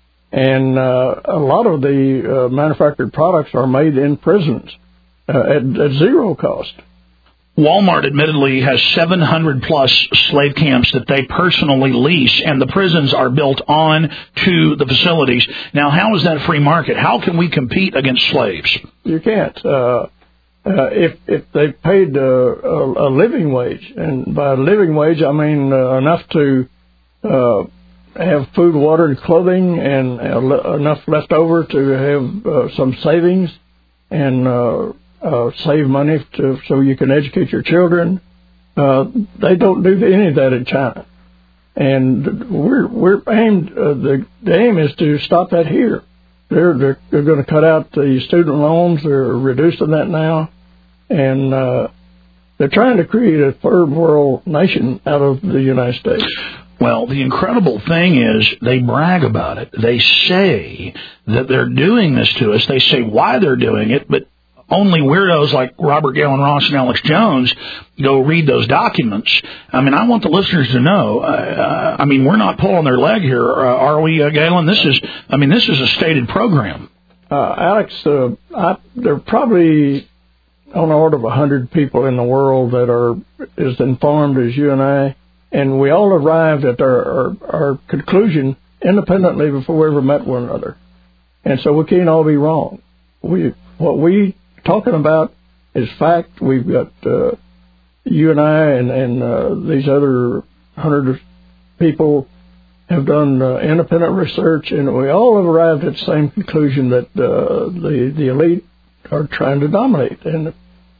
and uh, a lot of the uh, manufactured products are made in prisons uh, at, at zero cost. Walmart admittedly has seven hundred plus slave camps that they personally lease, and the prisons are built on to the facilities. Now, how is that free market? How can we compete against slaves? You can't. Uh, uh, if if they paid uh, a, a living wage, and by living wage I mean uh, enough to uh, have food, water, and clothing, and uh, enough left over to have uh, some savings, and uh, Uh, save money to, so you can educate your children. Uh, they don't do any of that in China, and we're we're aimed. Uh, the, the aim is to stop that here. They're they're, they're going to cut out the student loans. They're reducing that now, and uh, they're trying to create a third world nation out of the United States. Well, the incredible thing is they brag about it. They say that they're doing this to us. They say why they're doing it, but only weirdos like Robert Galen Ross and Alex Jones go read those documents. I mean, I want the listeners to know. Uh, I mean, we're not pulling their leg here, uh, are we, uh, Galen? This is, I mean, this is a stated program. Uh, Alex, uh, I, there are probably on the order of a hundred people in the world that are as informed as you and I, and we all arrived at our, our, our conclusion independently before we ever met one another, and so we can't all be wrong. We what we talking about is fact. We've got uh, you and I and, and uh, these other hundred people have done uh, independent research, and we all have arrived at the same conclusion that uh, the the elite are trying to dominate, and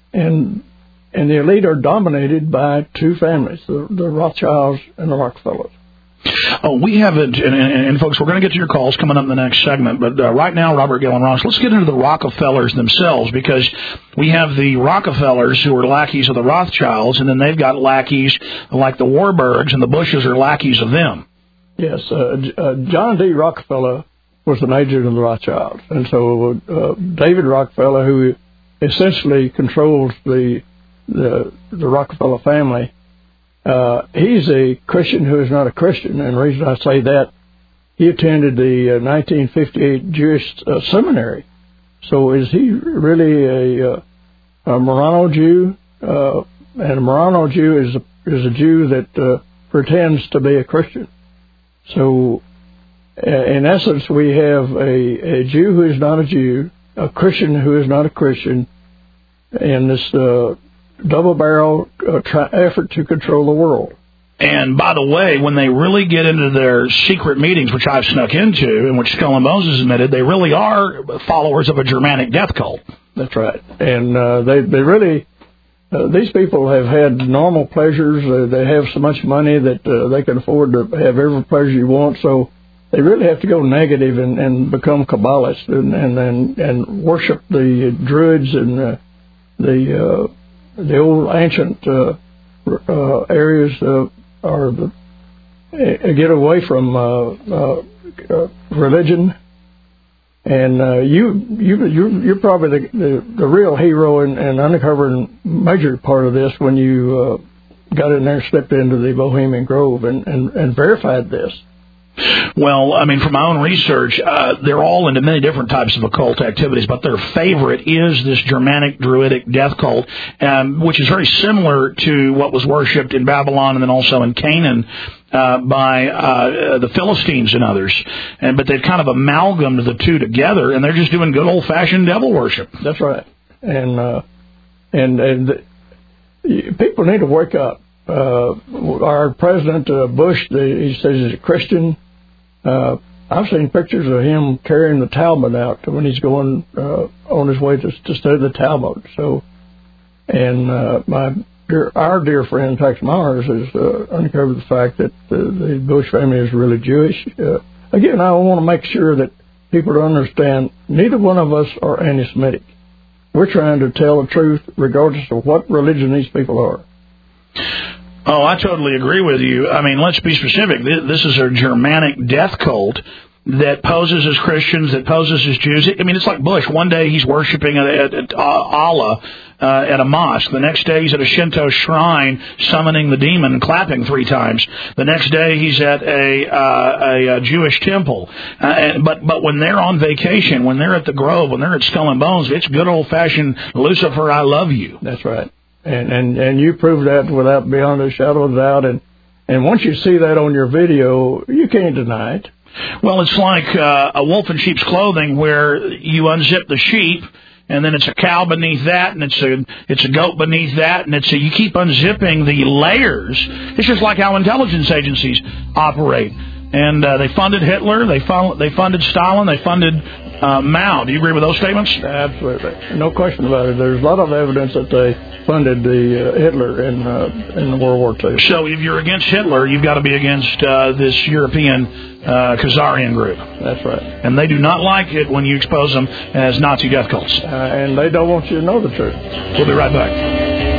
and and the elite are dominated by two families: the, the Rothschilds and the Rockefellers. Oh, we have it, and, and, and folks, we're going to get to your calls coming up in the next segment, but uh, right now, Robert Galen Ross, let's get into the Rockefellers themselves, because we have the Rockefellers who are lackeys of the Rothschilds, and then they've got lackeys like the Warburgs, and the Bushes are lackeys of them. Yes, uh, uh, John D. Rockefeller was an agent of the Rothschilds, and so uh, David Rockefeller, who essentially controls the the, the Rockefeller family, Uh, he's a Christian who is not a Christian, and the reason I say that, he attended the uh, nineteen fifty-eight Jewish uh, seminary. So is he really a, uh, a Marrano Jew? Uh, and a Marrano Jew is a, is a Jew that uh, pretends to be a Christian. So uh, in essence, we have a, a Jew who is not a Jew, a Christian who is not a Christian, and this uh, double-barrel uh, tri- effort to control the world. And by the way, when they really get into their secret meetings, which I've snuck into, and which Skull and Moses admitted, they really are followers of a Germanic death cult. That's right. And uh, they, they really, uh, these people have had normal pleasures. Uh, they have so much money that uh, they can afford to have every pleasure you want. So they really have to go negative and, and become Kabbalists and, and, and, and worship the Druids and uh, the... Uh, The old ancient uh, uh, areas uh, are the, uh, get away from uh, uh, uh, religion, and uh, you you you're, you're probably the, the, the real hero and, and uncovering major part of this when you uh, got in there, slipped into the Bohemian Grove, and, and, and verified this. Well, I mean, from my own research, uh, they're all into many different types of occult activities, but their favorite is this Germanic Druidic death cult, um, which is very similar to what was worshipped in Babylon and then also in Canaan uh, by uh, the Philistines and others. And but they've kind of amalgamated the two together, and they're just doing good old-fashioned devil worship. That's right. And uh, and and the, people need to wake up. Uh, our President uh, Bush, the, he says he's a Christian. Uh, I've seen pictures of him carrying the Talmud out when he's going uh, on his way to, to study the Talmud. So, and uh, my dear, our dear friend Tex Myers has uh, uncovered the fact that the, the Bush family is really Jewish. Uh, again, I want to make sure that people understand neither one of us are anti-Semitic. We're trying to tell the truth regardless of what religion these people are. Oh, I totally agree with you. I mean, let's be specific. This is a Germanic death cult that poses as Christians, that poses as Jews. I mean, it's like Bush. One day he's worshiping at, at, at Allah uh, at a mosque. The next day he's at a Shinto shrine summoning the demon and clapping three times. The next day he's at a uh, a, a Jewish temple. Uh, and, but but when they're on vacation, when they're at the Grove, when they're at Skull and Bones, it's good old-fashioned Lucifer, I love you. That's right. And, and and you prove that without beyond a shadow of a doubt. And, and once you see that on your video, you can't deny it. Well, it's like uh, a wolf in sheep's clothing where you unzip the sheep, and then it's a cow beneath that, and it's a it's a goat beneath that, and it's a, you keep unzipping the layers. It's just like how intelligence agencies operate. And uh, they funded Hitler, they, fund, they funded Stalin, they funded uh, Mao. Do you agree with those statements? Absolutely. No question about it. There's a lot of evidence that they funded the uh, Hitler in uh, in World War Two. So if you're against Hitler, you've got to be against uh, this European uh, Khazarian group. That's right. And they do not like it when you expose them as Nazi death cults. Uh, and they don't want you to know the truth. We'll be right back.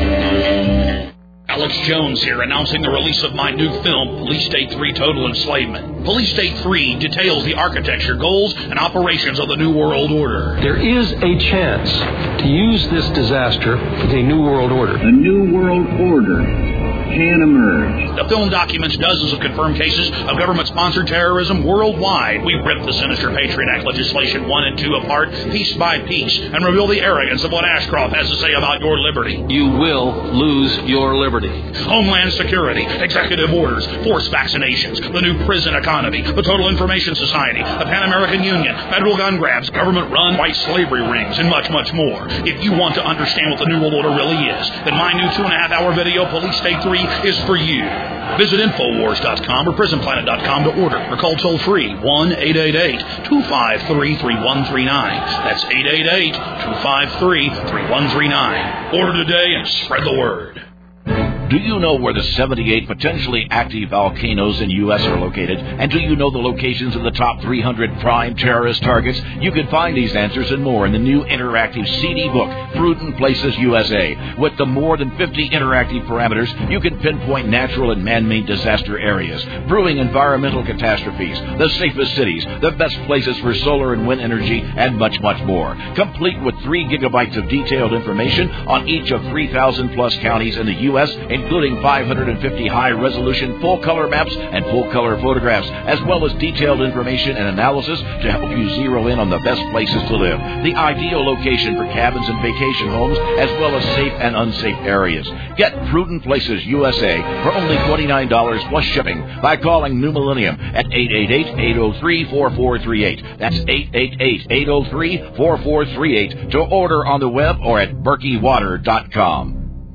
Alex Jones here, announcing the release of my new film, Police State three Total Enslavement. Police State three details the architecture, goals, and operations of the New World Order. There is a chance to use this disaster with a New World Order. A New World Order can emerge. The film documents dozens of confirmed cases of government-sponsored terrorism worldwide. We rip the sinister Patriot Act legislation one and two apart, piece by piece, and reveal the arrogance of what Ashcroft has to say about your liberty. You will lose your liberty. Homeland Security, executive orders, forced vaccinations, the new prison economy, the Total Information Society, the Pan American Union, federal gun grabs, government-run white slavery rings, and much, much more. If you want to understand what the New World Order really is, then my new two-and-a-half-hour video, Police State three, is for you. Visit Infowars dot com or Prison Planet dot com to order, or call toll-free one eight eight eight, two five three, three one three nine. That's eight eight eight, two five three, three one three nine. Order today and spread the word. Do you know where the seventy-eight potentially active volcanoes in the U S are located? And do you know the locations of the top three hundred prime terrorist targets? You can find these answers and more in the new interactive C D book, Prudent Places U S A. With the more than fifty interactive parameters, you can pinpoint natural and man-made disaster areas, brewing environmental catastrophes, the safest cities, the best places for solar and wind energy, and much, much more. Complete with three gigabytes of detailed information on each of three thousand plus counties in the U S, including five hundred fifty high-resolution full-color maps and full-color photographs, as well as detailed information and analysis to help you zero in on the best places to live, the ideal location for cabins and vacation homes, as well as safe and unsafe areas. Get Prudent Places U S A for only twenty-nine dollars plus shipping by calling New Millennium at eight eight eight, eight oh three, four four three eight. That's eight eight eight, eight oh three, four four three eight to order on the web or at berkey water dot com.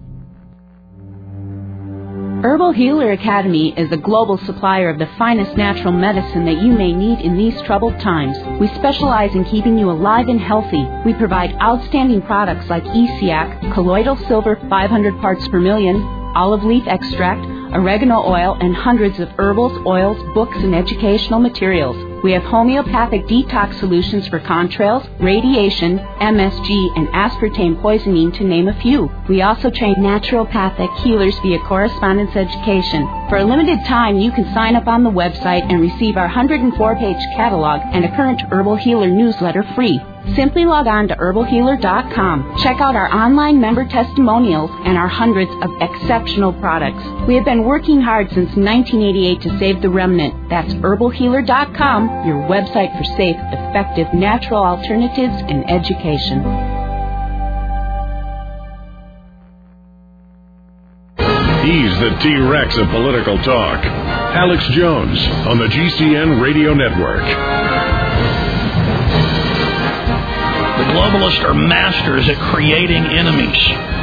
Herbal Healer Academy is a global supplier of the finest natural medicine that you may need in these troubled times. We specialize in keeping you alive and healthy. We provide outstanding products like E C A C, colloidal silver five hundred parts per million, olive leaf extract, oregano oil, and hundreds of herbals, oils, books, and educational materials. We have homeopathic detox solutions for contrails, radiation, M S G, and aspartame poisoning, to name a few. We also train naturopathic healers via correspondence education. For a limited time, you can sign up on the website and receive our one hundred four page catalog and a current Herbal Healer newsletter free. Simply log on to herbal healer dot com. Check out our online member testimonials and our hundreds of exceptional products. We have been working hard since nineteen eighty-eight to save the remnant. That's herbal healer dot com, your website for safe, effective, natural alternatives and education. He's the T-Rex of political talk. Alex Jones on the G C N Radio Network. The globalists are masters at creating enemies.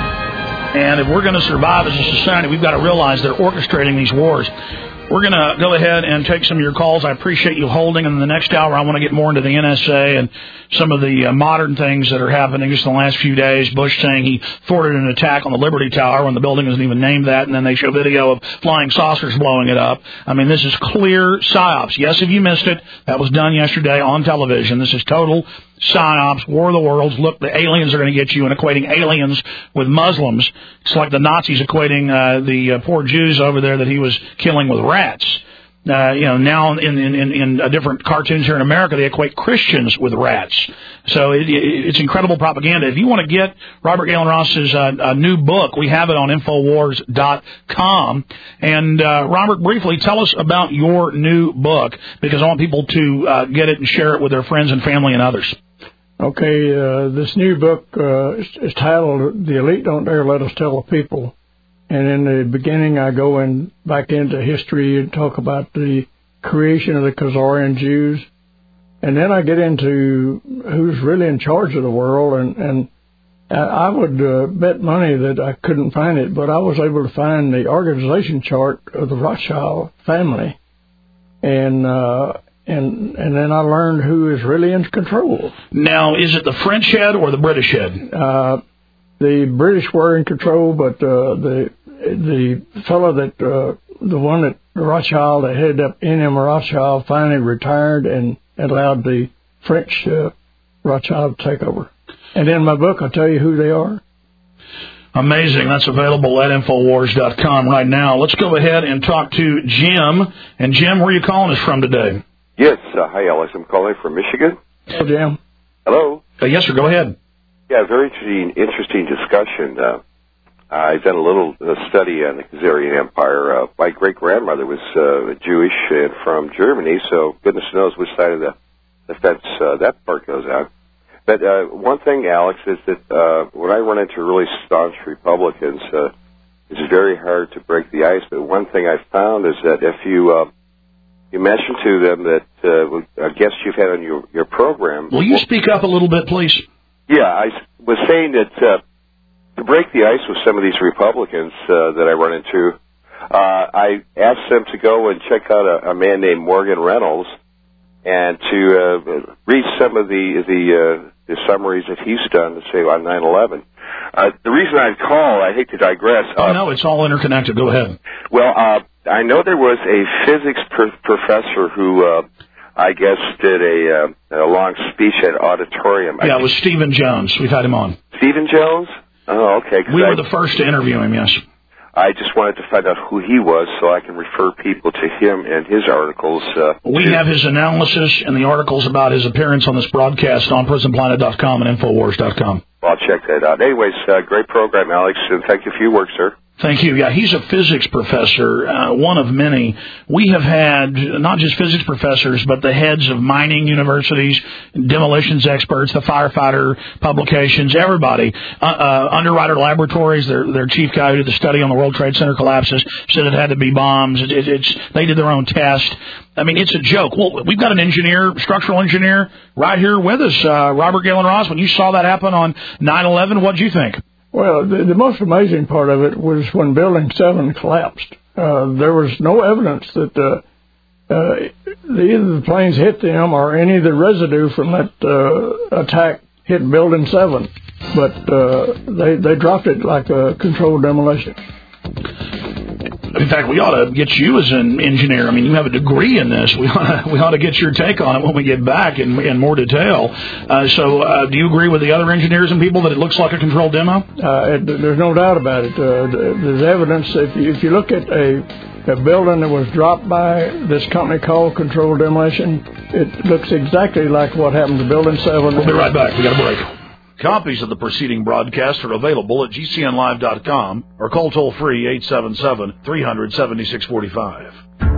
And if we're going to survive as a society, we've got to realize they're orchestrating these wars. We're going to go ahead and take some of your calls. I appreciate you holding. And in the next hour, I want to get more into the N S A and some of the uh, modern things that are happening just in the last few days. Bush saying he thwarted an attack on the Liberty Tower when the building isn't even named that. And then they show video of flying saucers blowing it up. I mean, this is clear psyops. Yes, if you missed it, that was done yesterday on television. This is total psyops, War of the Worlds. Look, the aliens are going to get you, and equating aliens with Muslims. It's like the Nazis equating uh, the uh, poor Jews over there that he was killing with rats. Uh, you know, now in, in, in, in uh, different cartoons here in America, they equate Christians with rats. So it, it, it's incredible propaganda. If you want to get Robert Galen Ross's uh, uh, new book, we have it on infowars dot com. And uh, Robert, briefly tell us about your new book, because I want people to uh, get it and share it with their friends and family and others. Okay, uh, this new book uh, is, is titled "The Elite Don't Dare Let Us Tell the People." And in the beginning, I go in back into history and talk about the creation of the Khazarian Jews. And then I get into who's really in charge of the world. And, and I would uh, bet money that I couldn't find it, but I was able to find the organization chart of the Rothschild family. And uh, and and then I learned who is really in control. Now, is it the French head or the British head? Uh, the British were in control, but uh, the the fellow that, uh, the one that Rothschild, that headed up N M Rothschild, finally retired and allowed the French uh, Rothschild to take over. And in my book, I'll tell you who they are. Amazing. That's available at infowars dot com right now. Let's go ahead and talk to Jim. And Jim, where are you calling us from today? Yes. Uh, hi, Alex. I'm calling from Michigan. Hello, Jim. Hello. Uh, yes, sir. Go ahead. Yeah, very interesting, interesting discussion. Uh, I've done a little uh, study on the Khazarian Empire. Uh, my great-grandmother was uh, Jewish and from Germany, so goodness knows which side of the, the fence uh, that part goes on. But uh, one thing, Alex, is that uh, when I run into really staunch Republicans, uh, it's very hard to break the ice. But one thing I've found is that if you uh, you mention to them that uh, a guest you've had on your, your program... Will you speak up a little bit, please? Yeah, I was saying that... Uh, To break the ice with some of these Republicans uh, that I run into, uh, I asked them to go and check out a, a man named Morgan Reynolds and to uh, read some of the the, uh, the summaries that he's done, say, on nine eleven. Uh, the reason I call, I hate to digress. Oh, uh, no, it's all interconnected. Go ahead. Well, uh, I know there was a physics pr- professor who, uh, I guess, did a, uh, a long speech at auditorium. Yeah, I it was Stephen Jones. We've had him on. Stephen Jones? Oh, okay. We I, were the first to interview him, yes. I just wanted to find out who he was so I can refer people to him and his articles. Uh, we to... have his analysis and the articles about his appearance on this broadcast on prison planet dot com and infowars dot com. I'll check that out. Anyways, uh, great program, Alex, and thank you for your work, sir. Thank you. Yeah, he's a physics professor, uh, one of many. We have had not just physics professors, but the heads of mining universities, demolitions experts, the firefighter publications, everybody. Uh, uh, Underwriter Laboratories, their their chief guy who did the study on the World Trade Center collapses, said it had to be bombs. It, it, it's they did their own test. I mean, it's a joke. Well, we've got an engineer, structural engineer, right here with us, uh, Robert Galen Ross. When you saw that happen on nine eleven, what did you think? Well, the, the most amazing part of it was when Building seven collapsed. Uh, there was no evidence that uh, uh, the, either the planes hit them or any of the residue from that uh, attack hit Building seven. But uh, they, they dropped it like a controlled demolition. In fact, we ought to get you as an engineer. I mean, you have a degree in this. We ought to, we ought to get your take on it when we get back in, in more detail. Uh, so uh, do you agree with the other engineers and people that it looks like a controlled demo? Uh, it, there's no doubt about it. Uh, there's evidence. If you, if you look at a a building that was dropped by this company called Controlled Demolition. It looks exactly like what happened to Building seven. We'll be right back. We got a break. Copies of the preceding broadcast are available at G C N live dot com or call toll-free eight seven seven, three hundred, seventy-six forty-five.